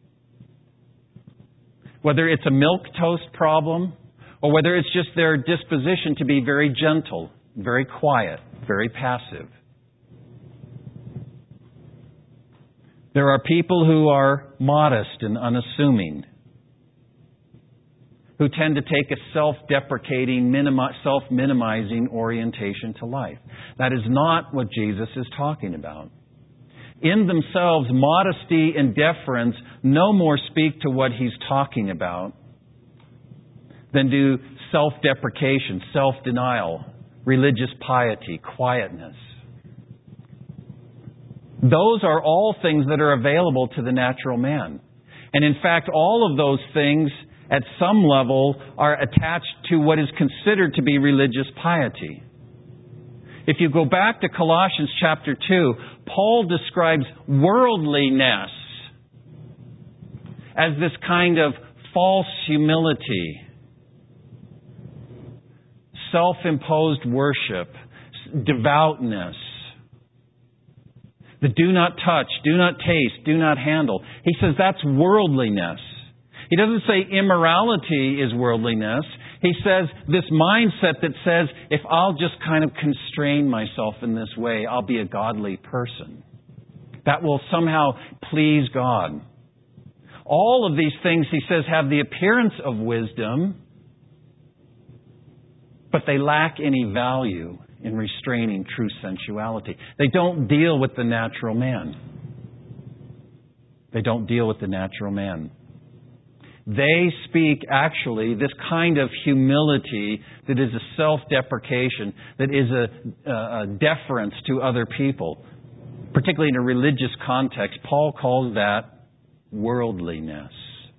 Whether it's a milquetoast problem, or whether it's just their disposition to be very gentle, very quiet, very passive. There are people who are modest and unassuming, who tend to take a self-deprecating, minimi- self-minimizing orientation to life. That is not what Jesus is talking about. In themselves, modesty and deference no more speak to what He's talking about than do self-deprecation, self-denial, religious piety, quietness. Those are all things that are available to the natural man. And in fact, all of those things at some level are attached to what is considered to be religious piety. If you go back to Colossians chapter two, Paul describes worldliness as this kind of false humility, self-imposed worship, devoutness, the do not touch, do not taste, do not handle. He says that's worldliness. He doesn't say immorality is worldliness. He says this mindset that says, if I'll just kind of constrain myself in this way, I'll be a godly person. That will somehow please God. All of these things, he says, have the appearance of wisdom, but they lack any value in restraining true sensuality. They don't deal with the natural man. They don't deal with the natural man. They speak, actually, this kind of humility that is a self-deprecation, that is a, a deference to other people, particularly in a religious context. Paul calls that worldliness,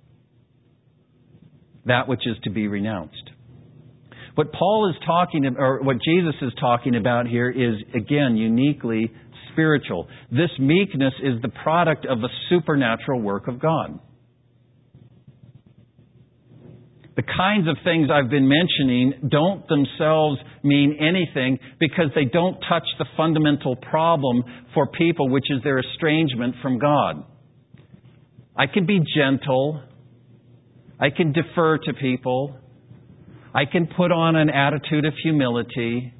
that which is to be renounced. What Paul is talking about, or what Jesus is talking about here, is, again, uniquely spiritual. This meekness is the product of a supernatural work of God. The kinds of things I've been mentioning don't themselves mean anything because they don't touch the fundamental problem for people, which is their estrangement from God. I can be gentle. I can defer to people. I can put on an attitude of humility.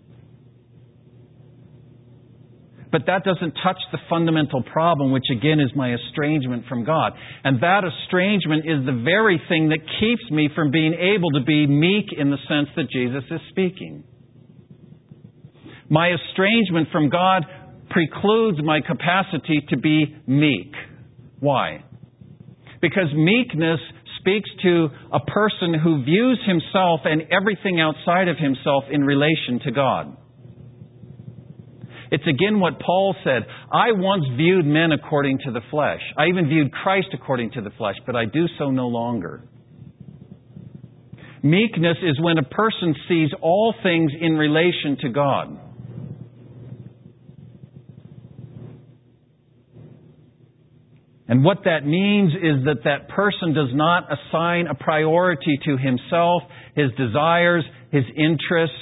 But that doesn't touch the fundamental problem, which again is my estrangement from God. And that estrangement is the very thing that keeps me from being able to be meek in the sense that Jesus is speaking. My estrangement from God precludes my capacity to be meek. Why? Because meekness speaks to a person who views himself and everything outside of himself in relation to God. It's again what Paul said, I once viewed men according to the flesh. I even viewed Christ according to the flesh, but I do so no longer. Meekness is when a person sees all things in relation to God. And what that means is that that person does not assign a priority to himself, his desires, his interests.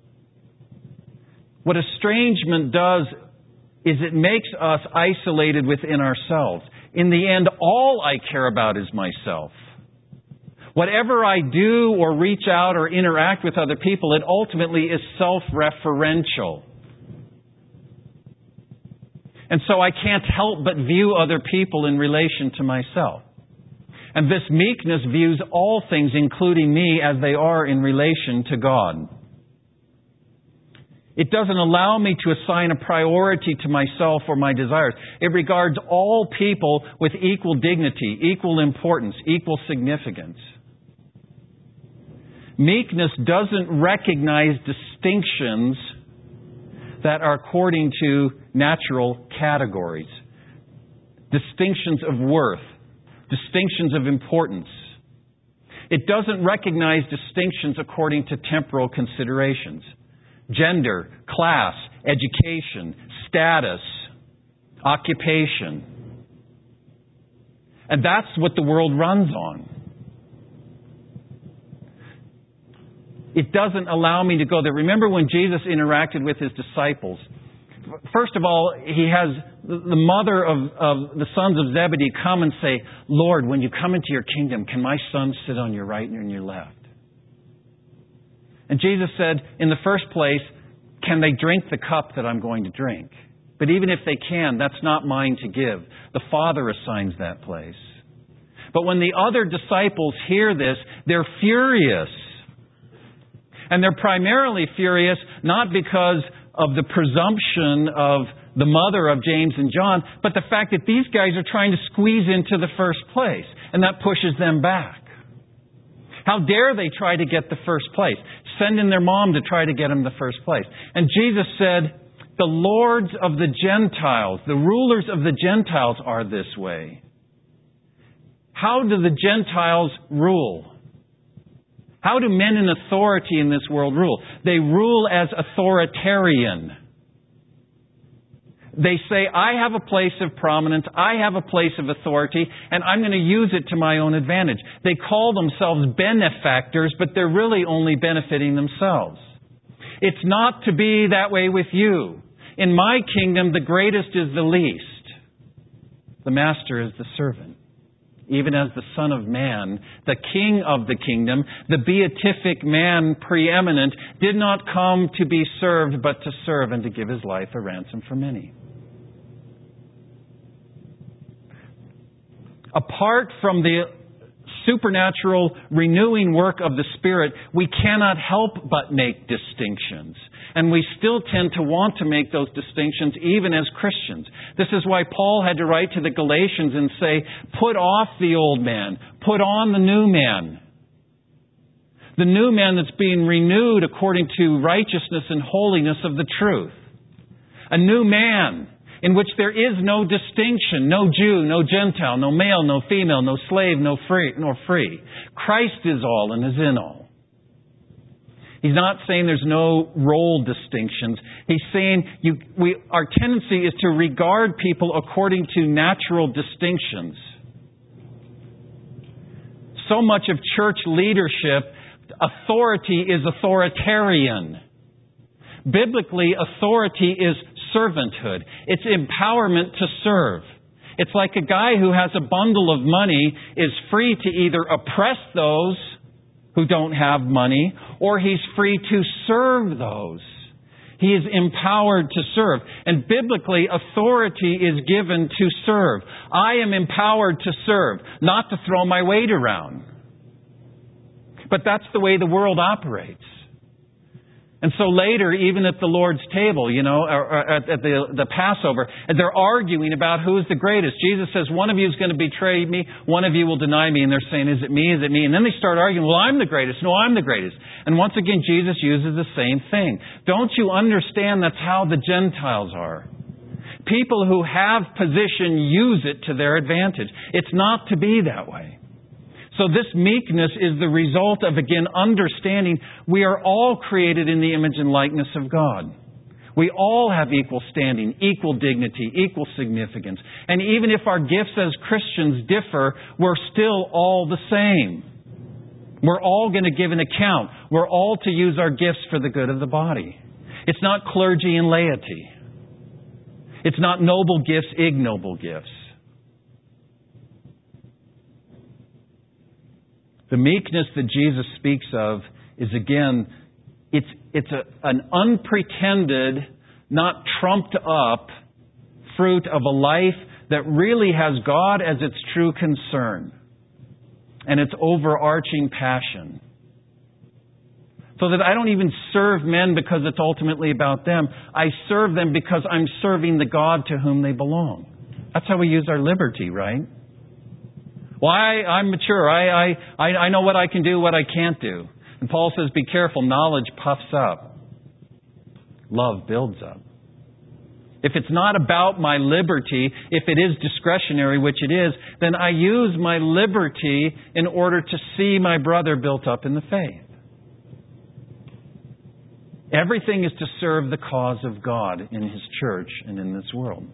What estrangement does is it makes us isolated within ourselves. In the end, all I care about is myself. Whatever I do or reach out or interact with other people, it ultimately is self-referential. And so I can't help but view other people in relation to myself. And this meekness views all things, including me, as they are in relation to God. It doesn't allow me to assign a priority to myself or my desires. It regards all people with equal dignity, equal importance, equal significance. Meekness doesn't recognize distinctions that are according to natural categories. Distinctions of worth, distinctions of importance. It doesn't recognize distinctions according to temporal considerations. Gender, class, education, status, occupation. And that's what the world runs on. It doesn't allow me to go there. Remember when Jesus interacted with His disciples? First of all, He has the mother of, of the sons of Zebedee come and say, Lord, when you come into your kingdom, can my sons sit on your right and on your left? And Jesus said, in the first place, can they drink the cup that I'm going to drink? But even if they can, that's not mine to give. The Father assigns that place. But when the other disciples hear this, they're furious. And they're primarily furious not because of the presumption of the mother of James and John, but the fact that these guys are trying to squeeze into the first place. And that pushes them back. How dare they try to get the first place? Send in their mom to try to get them the first place. And Jesus said, the lords of the Gentiles, the rulers of the Gentiles are this way. How do the Gentiles rule? How do men in authority in this world rule? They rule as authoritarian. They say, I have a place of prominence, I have a place of authority, and I'm going to use it to my own advantage. They call themselves benefactors, but they're really only benefiting themselves. It's not to be that way with you. In my kingdom, the greatest is the least. The master is the servant. Even as the Son of Man, the King of the kingdom, the beatific man preeminent, did not come to be served, but to serve and to give His life a ransom for many. Apart from the supernatural renewing work of the Spirit, we cannot help but make distinctions. And we still tend to want to make those distinctions even as Christians. This is why Paul had to write to the Galatians and say, put off the old man, put on the new man. The new man that's being renewed according to righteousness and holiness of the truth. A new man in which there is no distinction, no Jew, no Gentile, no male, no female, no slave, no free, nor free. Christ is all and is in all. He's not saying there's no role distinctions. He's saying you, we, our tendency is to regard people according to natural distinctions. So much of church leadership, authority is authoritarian. Biblically, authority is servanthood. It's empowerment to serve. It's like a guy who has a bundle of money is free to either oppress those who don't have money, or he's free to serve those. He is empowered to serve. And biblically, authority is given to serve. I am empowered to serve, not to throw my weight around. But that's the way the world operates. And so later, even at the Lord's table, you know, or, or at, at the, the Passover, they're arguing about who is the greatest. Jesus says, one of you is going to betray me, one of you will deny me. And they're saying, is it me, is it me? And then they start arguing, well, I'm the greatest. No, I'm the greatest. And once again, Jesus uses the same thing. Don't you understand that's how the Gentiles are? People who have position use it to their advantage. It's not to be that way. So this meekness is the result of, again, understanding we are all created in the image and likeness of God. We all have equal standing, equal dignity, equal significance. And even if our gifts as Christians differ, we're still all the same. We're all going to give an account. We're all to use our gifts for the good of the body. It's not clergy and laity. It's not noble gifts, ignoble gifts. The meekness that Jesus speaks of is, again, it's, it's a, an unpretended, not trumped up fruit of a life that really has God as its true concern and its overarching passion. So that I don't even serve men because it's ultimately about them. I serve them because I'm serving the God to whom they belong. That's how we use our liberty, right? Well, I, I'm mature. I, I, I know what I can do, what I can't do. And Paul says, be careful. Knowledge puffs up. Love builds up. If it's not about my liberty, if it is discretionary, which it is, then I use my liberty in order to see my brother built up in the faith. Everything is to serve the cause of God in His church and in this world.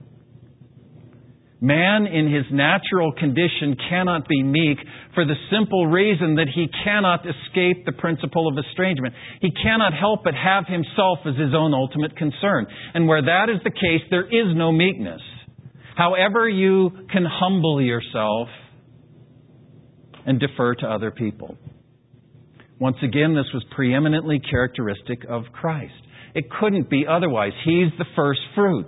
Man in his natural condition cannot be meek for the simple reason that he cannot escape the principle of estrangement. He cannot help but have himself as his own ultimate concern. And where that is the case, there is no meekness. However you can humble yourself and defer to other people. Once again, this was preeminently characteristic of Christ. It couldn't be otherwise. He's the first fruits.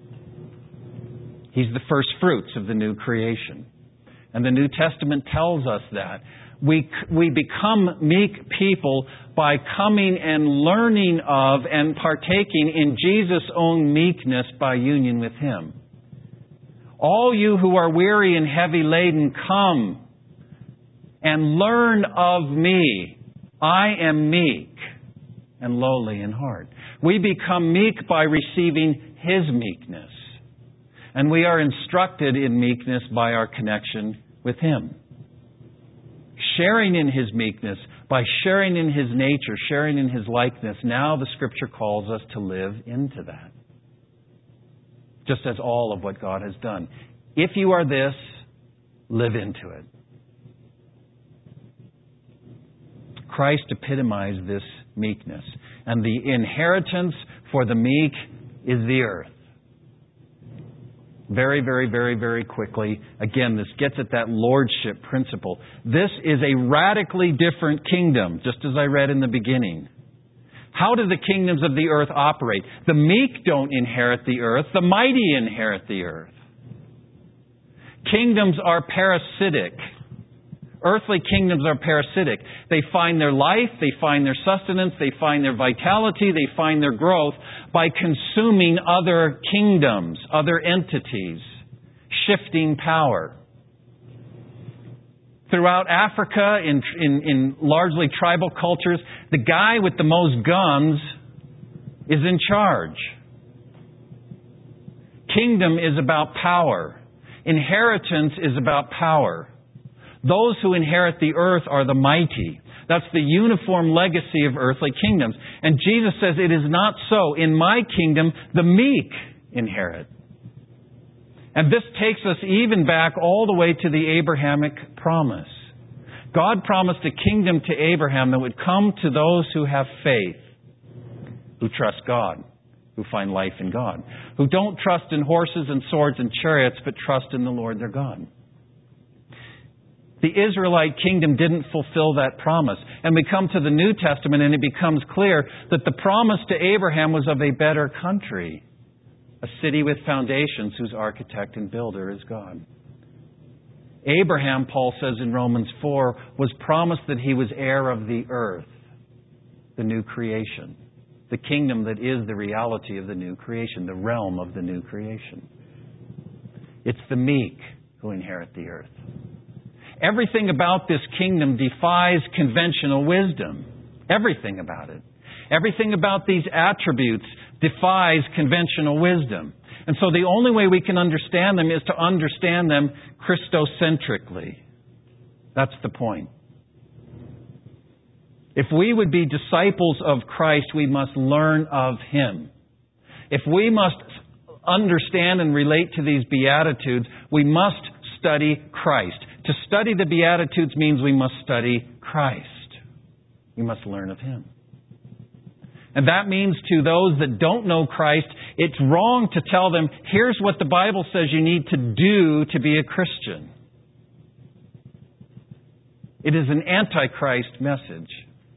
He's the first fruits of the new creation. And the New Testament tells us that. We, we become meek people by coming and learning of and partaking in Jesus' own meekness by union with Him. All you who are weary and heavy laden, come and learn of me. I am meek and lowly in heart. We become meek by receiving His meekness. And we are instructed in meekness by our connection with Him. Sharing in His meekness, by sharing in His nature, sharing in His likeness, now the Scripture calls us to live into that. Just as all of what God has done. If you are this, live into it. Christ epitomized this meekness. And the inheritance for the meek is the earth. Very, very, very, very quickly. Again, this gets at that lordship principle. This is a radically different kingdom, just as I read in the beginning. How do the kingdoms of the earth operate? The meek don't inherit the earth. The mighty inherit the earth. Kingdoms are parasitic. Earthly kingdoms are parasitic. They find their life, they find their sustenance, they find their vitality, they find their growth by consuming other kingdoms, other entities, shifting power. Throughout Africa, in, in, in largely tribal cultures, the guy with the most guns is in charge. Kingdom is about power. Inheritance is about power. Those who inherit the earth are the mighty. That's the uniform legacy of earthly kingdoms. And Jesus says it is not so. In my kingdom, the meek inherit. And this takes us even back all the way to the Abrahamic promise. God promised a kingdom to Abraham that would come to those who have faith, who trust God, who find life in God, who don't trust in horses and swords and chariots, but trust in the Lord their God. The Israelite kingdom didn't fulfill that promise. And we come to the New Testament and it becomes clear that the promise to Abraham was of a better country. A city with foundations whose architect and builder is God. Abraham, Paul says in Romans four, was promised that he was heir of the earth, the new creation. the kingdom that is the reality of the new creation, the realm of the new creation. It's the meek who inherit the earth. Everything about this kingdom defies conventional wisdom. Everything about it. Everything about these attributes defies conventional wisdom. And so the only way we can understand them is to understand them Christocentrically. That's the point. If we would be disciples of Christ, we must learn of Him. If we must understand and relate to these Beatitudes, we must study Christ. To study the Beatitudes means we must study Christ. We must learn of Him. And that means to those that don't know Christ, it's wrong to tell them, here's what the Bible says you need to do to be a Christian. It is an antichrist message.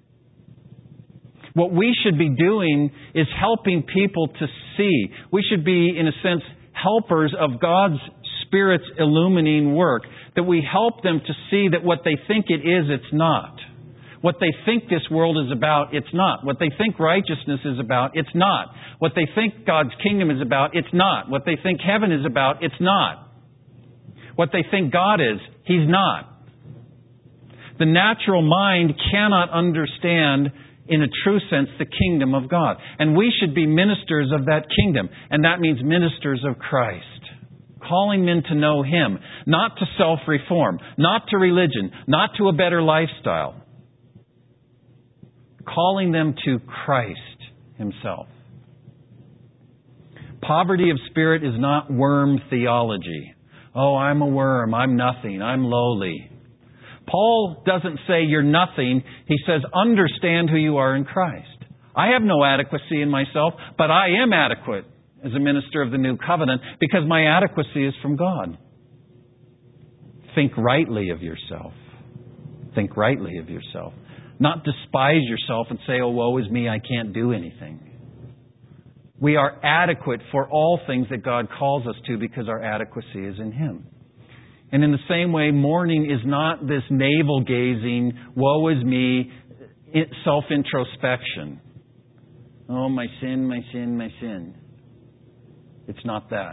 What we should be doing is helping people to see. We should be, in a sense, helpers of God's Spirit's illumining work. That we help them to see that what they think it is, it's not. What they think this world is about, it's not. What they think righteousness is about, it's not. What they think God's kingdom is about, it's not. What they think heaven is about, it's not. What they think God is, He's not. The natural mind cannot understand, in a true sense, the kingdom of God. And we should be ministers of that kingdom. And that means ministers of Christ. Calling men to know Him. Not to self-reform. Not to religion. Not to a better lifestyle. Calling them to Christ Himself. Poverty of spirit is not worm theology. Oh, I'm a worm. I'm nothing. I'm lowly. Paul doesn't say you're nothing. He says understand who you are in Christ. I have no adequacy in myself, but I am adequate as a minister of the new covenant because my adequacy is from God. Think rightly of yourself. Think rightly of yourself. Not despise yourself and say, oh, woe is me, I can't do anything. We are adequate for all things that God calls us to because our adequacy is in Him. And in the same way, mourning is not this navel-gazing, woe is me, self-introspection. Oh, my sin, my sin, my sin. It's not that.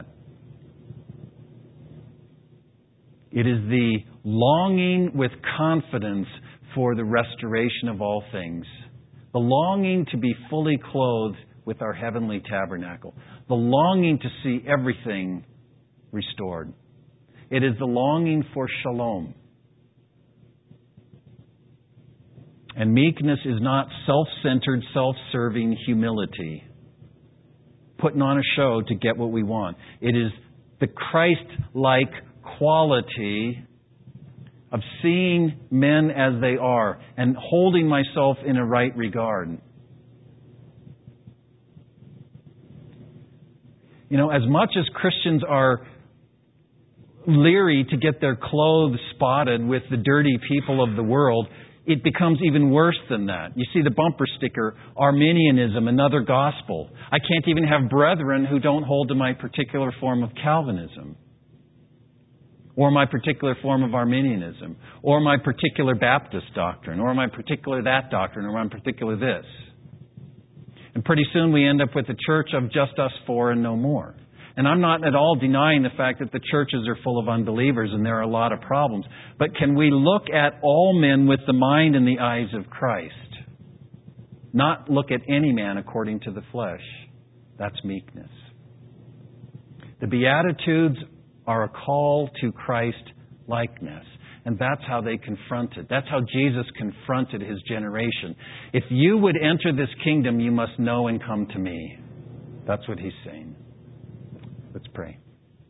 It is the longing with confidence for the restoration of all things. The longing to be fully clothed with our heavenly tabernacle. The longing to see everything restored. It is the longing for shalom. And meekness is not self-centered, self-serving humility. Putting on a show to get what we want. It is the Christ-like quality of seeing men as they are and holding myself in a right regard. You know, as much as Christians are leery to get their clothes spotted with the dirty people of the world, it becomes even worse than that. You see the bumper sticker, Arminianism, another gospel. I can't even have brethren who don't hold to my particular form of Calvinism, or my particular form of Arminianism, or my particular Baptist doctrine, or my particular that doctrine, or my particular this. And pretty soon we end up with a church of just us four and no more. And I'm not at all denying the fact that the churches are full of unbelievers and there are a lot of problems. But can we look at all men with the mind and the eyes of Christ? Not look at any man according to the flesh. That's meekness. The Beatitudes are a call to Christ-likeness. And that's how they confronted. That's how Jesus confronted His generation. If you would enter this kingdom, you must know and come to me. That's what He's saying. Let's pray.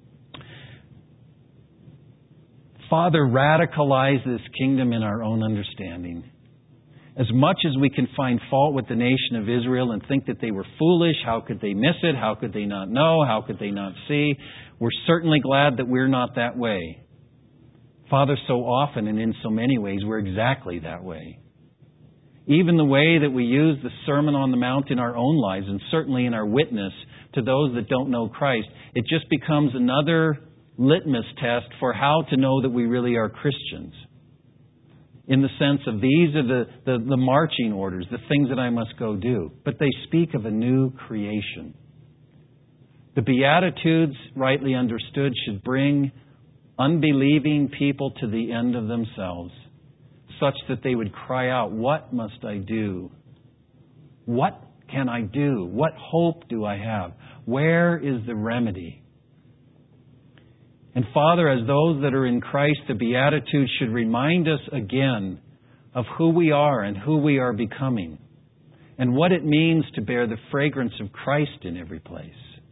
Father, radicalize this kingdom in our own understanding. As much as we can find fault with the nation of Israel and think that they were foolish, how could they miss it? How could they not know? How could they not see? We're certainly glad that we're not that way. Father, so often and in so many ways, we're exactly that way. Even the way that we use the Sermon on the Mount in our own lives, and certainly in our witness to those that don't know Christ, it just becomes another litmus test for how to know that we really are Christians. in the sense of these are the, the, the marching orders, the things that I must go do. But they speak of a new creation. The Beatitudes, rightly understood, should bring unbelieving people to the end of themselves, such that they would cry out, what must I do? What can I do? What hope do I have? Where is the remedy? And Father, as those that are in Christ, the Beatitudes should remind us again of who we are and who we are becoming, and what it means to bear the fragrance of Christ in every place.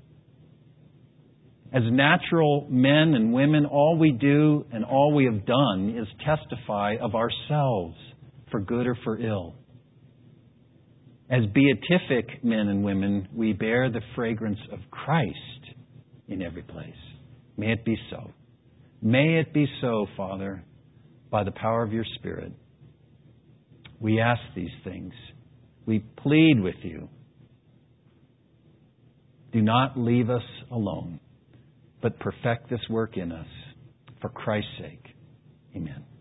As natural men and women, all we do and all we have done is testify of ourselves for good or for ill. As beatific men and women, we bear the fragrance of Christ in every place. May it be so. May it be so, Father, by the power of your Spirit. We ask these things. We plead with you. Do not leave us alone, but perfect this work in us for Christ's sake. Amen.